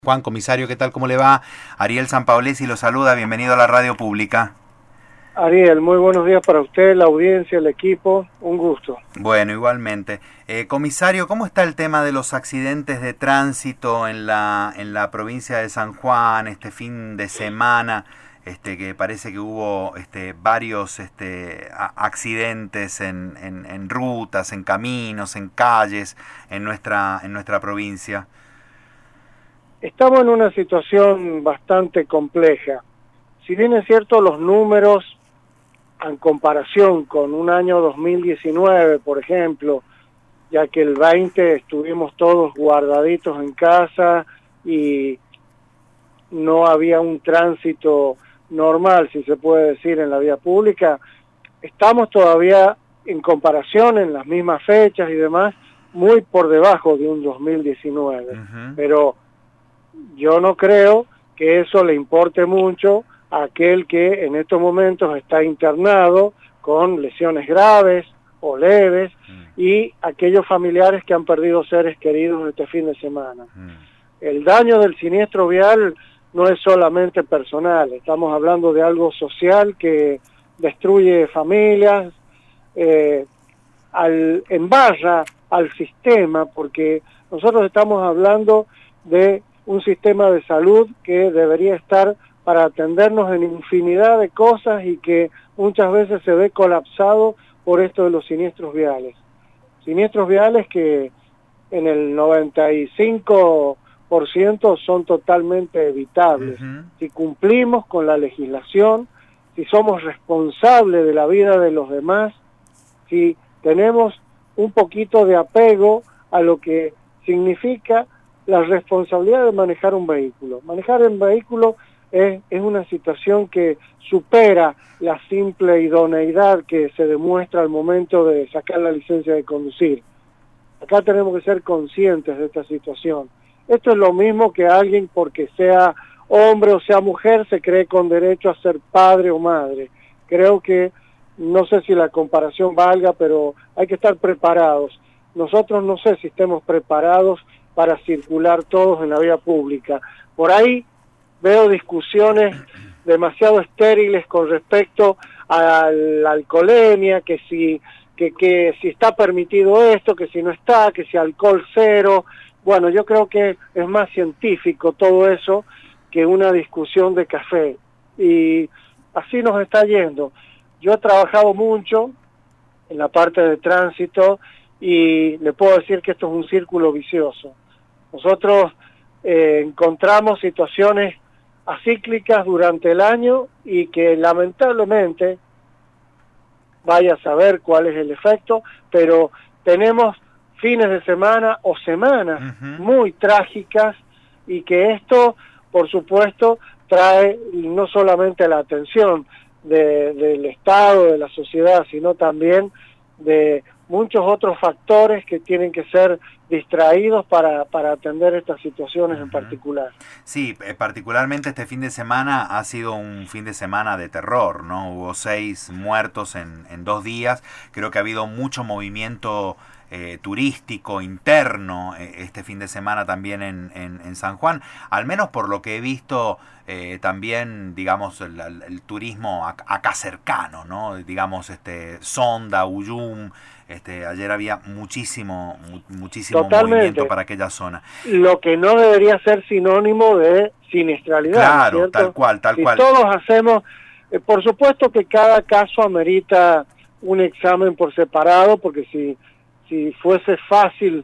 Juan, comisario, ¿qué tal? ¿Cómo le va? Ariel Sampaolesi lo saluda, bienvenido a la radio pública. Ariel, muy buenos días para usted, la audiencia, el equipo, un gusto. Bueno, igualmente. Comisario, ¿cómo está el tema de los accidentes de tránsito en la provincia de San Juan este fin de semana? Que parece que hubo varios accidentes en rutas, en caminos, en calles en nuestra provincia. Estamos en una situación bastante compleja. Si bien es cierto, los números, en comparación con un año 2019, por ejemplo, ya que el 20 estuvimos todos guardaditos en casa y no había un tránsito normal, si se puede decir, en la vía pública, estamos todavía, en comparación, en las mismas fechas y demás, muy por debajo de un 2019. Pero yo no creo que eso le importe mucho a aquel que en estos momentos está internado con lesiones graves o leves y aquellos familiares que han perdido seres queridos este fin de semana. El daño del siniestro vial no es solamente personal, estamos hablando de algo social que destruye familias, embarra al sistema, porque nosotros estamos hablando de un sistema de salud que debería estar para atendernos en infinidad de cosas y que muchas veces se ve colapsado por esto de los siniestros viales. Siniestros viales que en el 95% son totalmente evitables. Si cumplimos con la legislación, si somos responsables de la vida de los demás, si tenemos un poquito de apego a lo que significa la responsabilidad de manejar un vehículo. Manejar un vehículo es una situación que supera la simple idoneidad que se demuestra al momento de sacar la licencia de conducir. Acá tenemos que ser conscientes de esta situación. Esto es lo mismo que alguien, porque sea hombre o sea mujer, se cree con derecho a ser padre o madre. Creo que, no sé si la comparación valga, pero hay que estar preparados. Nosotros no sé si estemos preparados para circular todos en la vía pública. Por ahí veo discusiones demasiado estériles con respecto a la alcoholemia, que si está permitido esto, que si no está, que si alcohol cero. Bueno, yo creo que es más científico todo eso que una discusión de café. Y así nos está yendo. Yo he trabajado mucho en la parte de tránsito y le puedo decir que esto es un círculo vicioso. Nosotros encontramos situaciones acíclicas durante el año y que lamentablemente, vaya a saber cuál es el efecto, pero tenemos fines de semana o semanas muy trágicas y que esto, por supuesto, trae no solamente la atención del Estado, de la sociedad, sino también de muchos otros factores que tienen que ser distraídos para atender estas situaciones en particular. Sí, particularmente este fin de semana ha sido un fin de semana de terror, ¿no? Hubo 6 muertos en 2 días. Creo que ha habido mucho movimiento turístico interno este fin de semana también en San Juan, al menos por lo que he visto. También, digamos, el turismo acá cercano, ¿no? Digamos, Sonda, Uyum, ayer había muchísimo movimiento para aquella zona. Lo que no debería ser sinónimo de siniestralidad. Claro, ¿cierto? tal cual. Si todos hacemos, por supuesto que cada caso amerita un examen por separado, porque si fuese fácil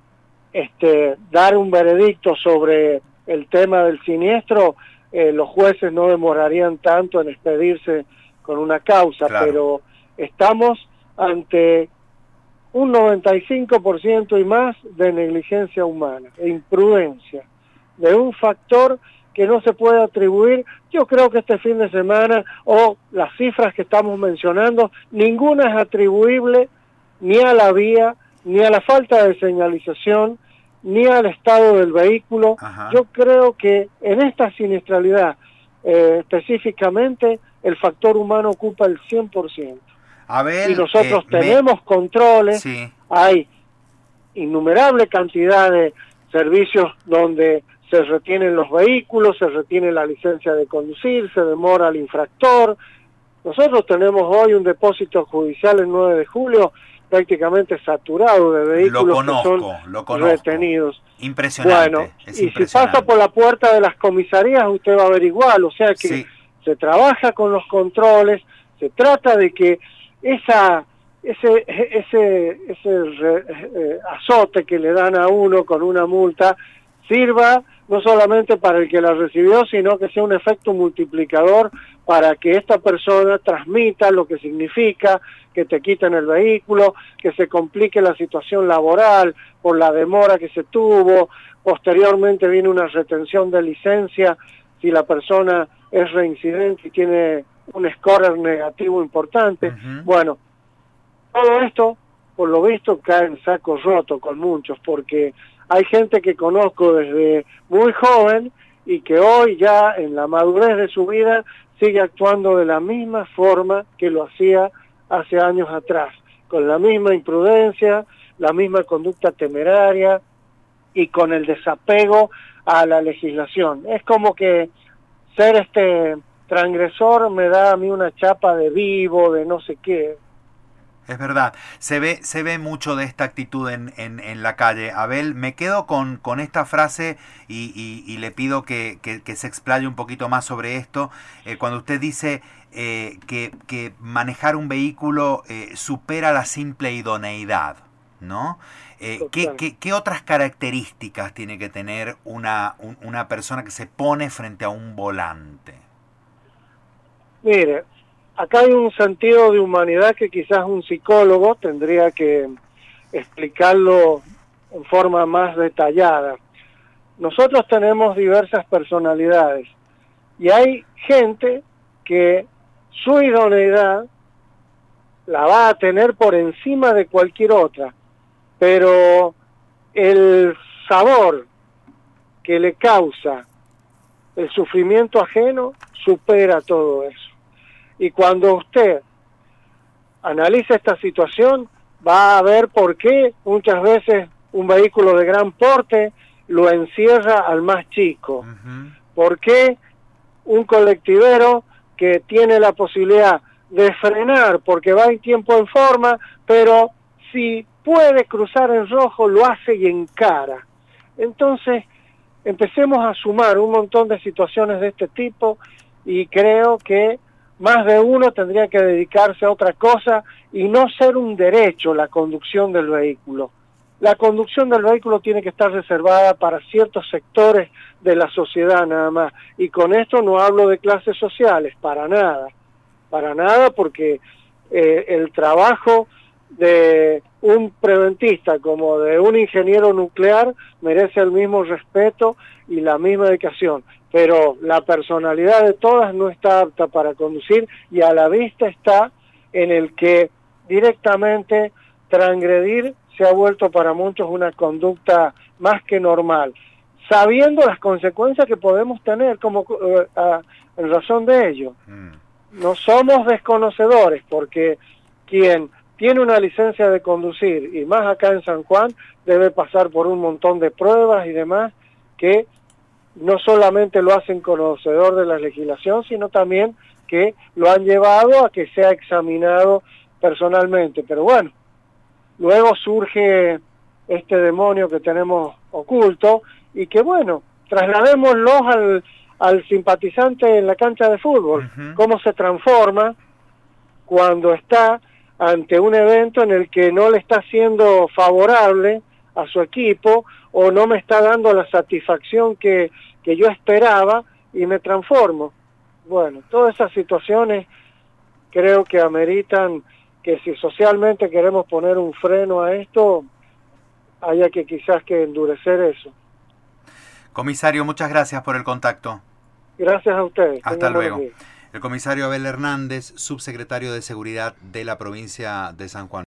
dar un veredicto sobre el tema del siniestro, los jueces no demorarían tanto en expedirse con una causa, claro. Pero estamos ante un 95% y más de negligencia humana e imprudencia, de un factor que no se puede atribuir. Yo creo que este fin de semana, o las cifras que estamos mencionando, ninguna es atribuible ni a la vía, ni a la falta de señalización, ni al estado del vehículo. Yo creo que en esta siniestralidad, específicamente, el factor humano ocupa el 100%. Y nosotros tenemos controles, sí. Hay innumerable cantidad de servicios donde se retienen los vehículos, se retiene la licencia de conducir, se demora al infractor. Nosotros tenemos hoy un depósito judicial el 9 de julio prácticamente saturado de vehículos que son retenidos. Impresionante. Bueno, si pasa por la puerta de las comisarías usted va a ver igual, o sea que sí, se trabaja con los controles, se trata de que ese azote que le dan a uno con una multa sirva no solamente para el que la recibió, sino que sea un efecto multiplicador para que esta persona transmita lo que significa que te quiten el vehículo, que se complique la situación laboral por la demora que se tuvo, posteriormente viene una retención de licencia si la persona es reincidente y tiene un score negativo importante. Bueno, todo esto, por lo visto, cae en saco roto con muchos, porque hay gente que conozco desde muy joven y que hoy ya en la madurez de su vida sigue actuando de la misma forma que lo hacía hace años atrás, con la misma imprudencia, la misma conducta temeraria y con el desapego a la legislación. Es como que ser transgresor me da a mí una chapa de vivo, de no sé qué. Es verdad, se ve mucho de esta actitud en la calle. Abel, me quedo con esta frase y le pido que se explaye un poquito más sobre esto. Cuando usted dice que manejar un vehículo supera la simple idoneidad, ¿no? ¿Qué otras características tiene que tener una persona que se pone frente a un volante? Mire, acá hay un sentido de humanidad que quizás un psicólogo tendría que explicarlo en forma más detallada. Nosotros tenemos diversas personalidades y hay gente que su idoneidad la va a tener por encima de cualquier otra, pero el sabor que le causa el sufrimiento ajeno supera todo eso. Y cuando usted analiza esta situación, va a ver por qué muchas veces un vehículo de gran porte lo encierra al más chico. ¿Por qué un colectivero que tiene la posibilidad de frenar porque va en tiempo en forma, pero si puede cruzar en rojo lo hace y encara? Entonces, empecemos a sumar un montón de situaciones de este tipo y creo que más de uno tendría que dedicarse a otra cosa y no ser un derecho la conducción del vehículo. La conducción del vehículo tiene que estar reservada para ciertos sectores de la sociedad nada más. Y con esto no hablo de clases sociales, para nada, porque el trabajo de un preventista como de un ingeniero nuclear merece el mismo respeto y la misma dedicación. Pero la personalidad de todas no está apta para conducir y a la vista está en el que directamente transgredir se ha vuelto para muchos una conducta más que normal, sabiendo las consecuencias que podemos tener como en razón de ello. No somos desconocedores, porque quien tiene una licencia de conducir, y más acá en San Juan, debe pasar por un montón de pruebas y demás que no solamente lo hacen conocedor de la legislación, sino también que lo han llevado a que sea examinado personalmente. Pero bueno, luego surge este demonio que tenemos oculto y que bueno, trasladémoslo al simpatizante en la cancha de fútbol, cómo se transforma cuando está ante un evento en el que no le está siendo favorable a su equipo o no me está dando la satisfacción que yo esperaba y me transformo. Bueno, todas esas situaciones creo que ameritan que si socialmente queremos poner un freno a esto, haya que quizás que endurecer eso. Comisario, muchas gracias por el contacto. Gracias a ustedes. Hasta luego. El comisario Abel Hernández, subsecretario de Seguridad de la provincia de San Juan.